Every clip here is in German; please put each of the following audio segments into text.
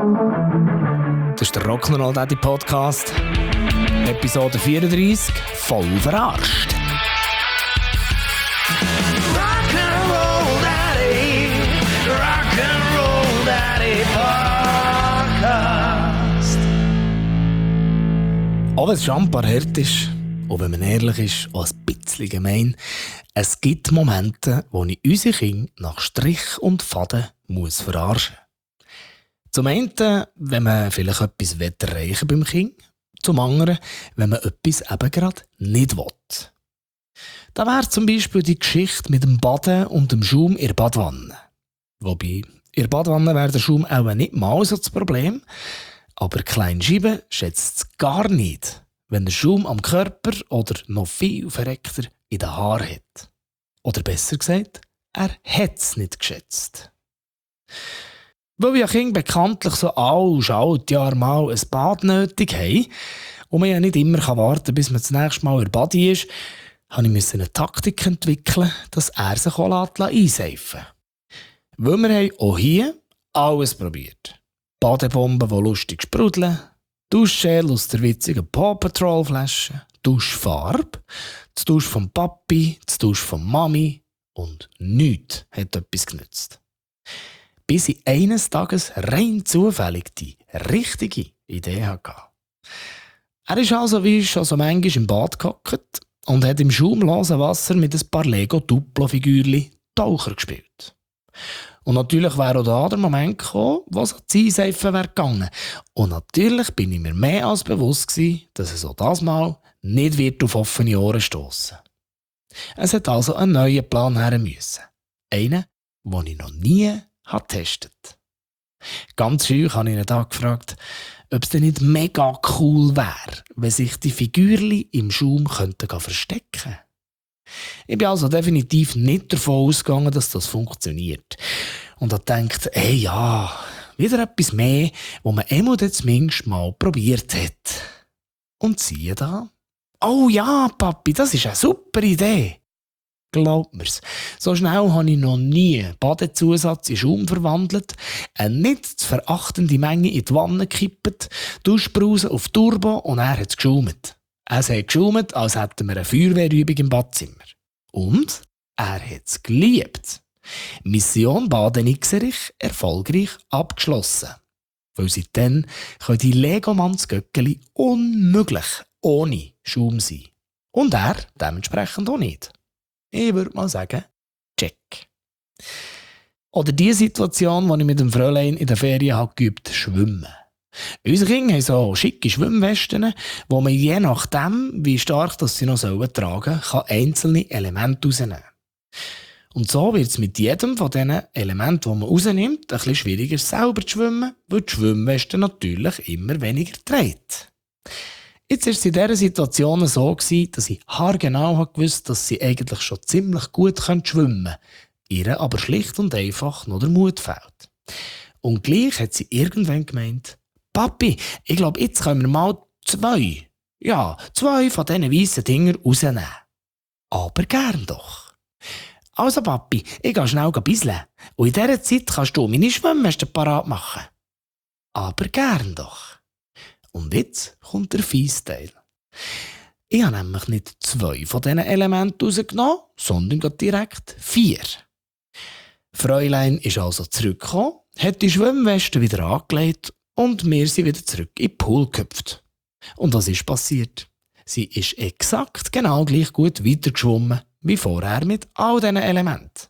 Das ist der Rock'n'Roll Daddy Podcast. Episode 34, voll verarscht. Rock'n'Roll Daddy, Rock'n'Roll Daddy Podcast. Auch wenn es schon ein paar hart ist, und wenn man ehrlich ist, auch ein bisschen gemein, es gibt Momente, wo ich unsere Kinder nach Strich und Faden muss verarschen. Zum einen, wenn man vielleicht etwas erreichen beim Kind, zum anderen, wenn man etwas eben gerade nicht will. Da wäre zum Beispiel die Geschichte mit dem Baden und dem Schaum in der Badwanne. Wobei, in der Badwanne wäre der Schaum auch nicht mal so das Problem, aber Klein Scheibe schätzt es gar nicht, wenn der Schaum am Körper oder noch viel verreckter in den Haaren hat. Oder besser gesagt, er hat es nicht geschätzt. Weil wir Kinder bekanntlich so alle Jahre mal ein Bad nötig haben und man ja nicht immer warten kann, bis man das nächste Mal in der Badi ist, musste ich eine Taktik entwickeln, dass er sich einseifen lässt. Weil wir haben auch hier alles probiert. Badebomben, die lustig sprudeln, Duschgel aus der witzigen Paw Patrol Flasche, Duschfarbe, das Dusch vom Papi, das Dusch von Mami und nichts hat etwas genützt. Bis ich eines Tages rein zufällig die richtige Idee hatte. Er ist also wie schon so manchmal im Bad gehockt und hat im schaumlosen Wasser mit ein paar Lego-Duplo-Figürchen Taucher gespielt. Und natürlich wäre auch da der Moment gekommen, wo es an die Einseifen wäre gegangen. Und natürlich bin ich mir mehr als bewusst gewesen, dass es auch das Mal nicht wird auf offene Ohren stossen. Es hat also einen neuen Plan her müssen. Einen, den ich noch nie getestet. Ganz schön habe ich ihn da gefragt, ob es denn nicht mega cool wäre, wenn sich die Figürchen im Schaum verstecken könnten. Ich bin also definitiv nicht davon ausgegangen, dass das funktioniert. Und habe gedacht, wieder etwas mehr, was man zumindest mal probiert hat. Und siehe da. Oh ja, Papi, das ist eine super Idee. Glaubt mir's, so schnell habe ich noch nie Badezusatz in Schaum verwandelt, eine nicht zu verachtende Menge in die Wanne gekippt, Duschbrause auf Turbo und er hat es geschaumt. Es hat geschaumt, als hätten wir eine Feuerwehrübung im Badzimmer. Und er hat es geliebt. Mission Badenixerich erfolgreich abgeschlossen. Weil seitdem können die Legomanns-Göckeli unmöglich ohne Schaum sein. Und er dementsprechend auch nicht. Ich würde mal sagen, check. Oder die Situation, die ich mit dem Fräulein in der Ferien geübt habe, schwimmen. Unsere Kinder haben so schicke Schwimmwesten, wo man je nachdem, wie stark das sie noch tragen sollen, einzelne Elemente rausnehmen kann. Und so wird es mit jedem von diesen Elementen, die man rausnimmt, ein bisschen schwieriger selber zu schwimmen, weil die Schwimmweste natürlich immer weniger trägt. Jetzt war es in dieser Situation so, dass ich haargenau wusste, dass sie eigentlich schon ziemlich gut schwimmen kann, ihr aber schlicht und einfach noch der Mut fehlt. Und gleich hat sie irgendwann gemeint, Papi, ich glaube, jetzt können wir mal zwei von diesen weißen Dingern rausnehmen. Aber gern doch. Also Papi, ich gehe schnell bisseln. Und in dieser Zeit kannst du meine Schwimmweste parat machen. Aber gern doch. Und jetzt kommt der Fiesteil. Ich habe nämlich nicht 2 von diesen Elementen rausgenommen, sondern direkt 4. Fräulein ist also zurückgekommen, hat die Schwimmweste wieder angelegt und wir sind wieder zurück in den Pool gehüpft. Und was ist passiert? Sie ist exakt genau gleich gut weitergeschwommen wie vorher mit all diesen Elementen.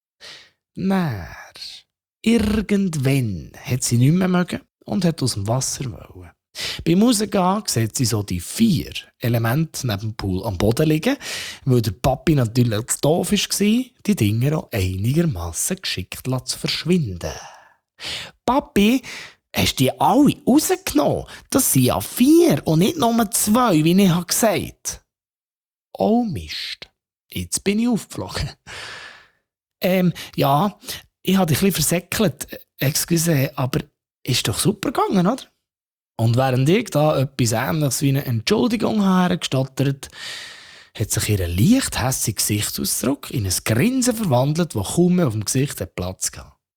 Irgendwann hat sie nicht mehr mögen und hat aus dem Wasser wollen. Beim Rausgehen sieht sie so die 4 Elemente neben dem Pool am Boden liegen, weil der Papi natürlich zu doof war, die Dinger auch einigermaßen geschickt zu verschwinden. Papi, hast du die alle rausgenommen? Das sind ja 4 und nicht nur 2, wie ich gesagt habe. Oh Mist, jetzt bin ich aufgeflogen. Ja, ich habe dich ein bisschen versäckelt. Excuse, aber ist doch super gegangen, oder? Und während ich da etwas Ähnliches wie eine Entschuldigung hergestottert, hat sich ihr leicht hässiger Gesichtsausdruck in ein Grinsen verwandelt, das kaum mehr auf dem Gesicht Platz hatte.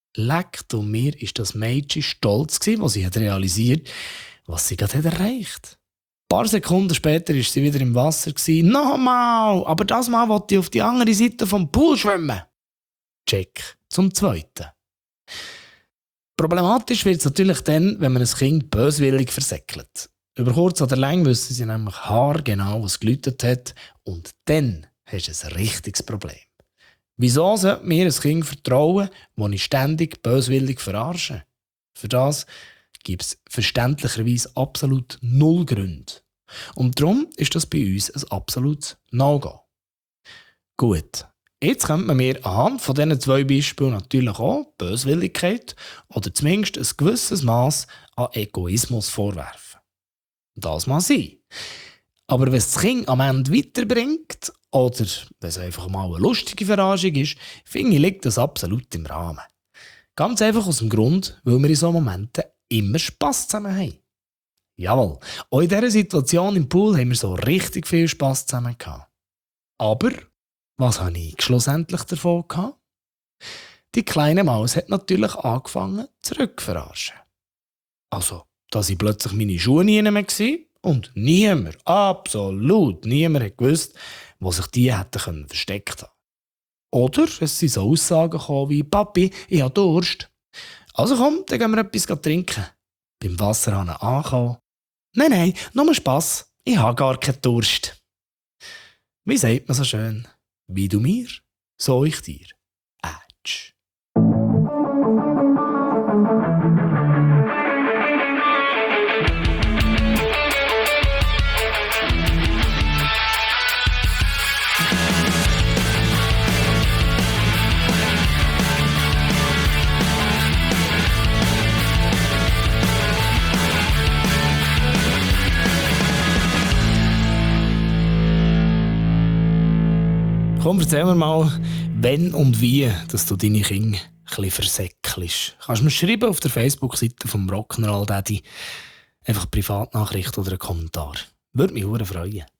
Leck du mir, ist das Mädchen stolz gewesen, als sie hat realisiert, was sie gerade hat erreicht. Ein paar Sekunden später war sie wieder im Wasser. Nochmal, aber das Mal wollte ich auf die andere Seite vom Pool schwimmen. Check zum Zweiten. Problematisch wird es natürlich dann, wenn man ein Kind böswillig versäckelt. Über kurz oder lang wissen sie nämlich haargenau, was geläutet hat, und dann hast du ein richtiges Problem. Wieso sollte mir ein Kind vertrauen, das ich ständig böswillig verarsche? Für das gibt es verständlicherweise absolut null Gründe. Und darum ist das bei uns ein absolutes No-Go. Gut, jetzt könnte man mir anhand von diesen 2 Beispielen natürlich auch Böswilligkeit oder zumindest ein gewisses Maß an Egoismus vorwerfen. Das mag sein. Aber wenn es das Kind am Ende weiterbringt oder wenn es einfach mal eine lustige Verarschung ist, finde ich, liegt das absolut im Rahmen. Ganz einfach aus dem Grund, weil wir in solchen Momenten immer Spass zusammen haben. Jawohl, auch in dieser Situation im Pool haben wir so richtig viel Spass zusammen gehabt. Aber was habe ich schlussendlich davon gehabt? Die kleine Maus hat natürlich angefangen zurückzuverarschen. Also, da sind plötzlich meine Schuhe nie mehr gewesen und niemand, absolut niemand hat gewusst, wo sich die hätten versteckt haben. Oder es sind so Aussagen gekommen wie «Papi, ich habe Durst». «Also komm, dann gehen wir etwas trinken». Beim Wasserhahn angekommen. «Nein, nur Spass, ich habe gar keinen Durst». Wie sagt man so schön? «Wie du mir, so ich dir». Ätsch. Komm, erzähl mir mal, wenn und wie dass du deine Kinder ein bisschen versäckelst. Kannst du mir schreiben auf der Facebook-Seite vom Rock'n'Roll Daddy. Einfach Privatnachricht oder einen Kommentar. Würde mich sehr freuen.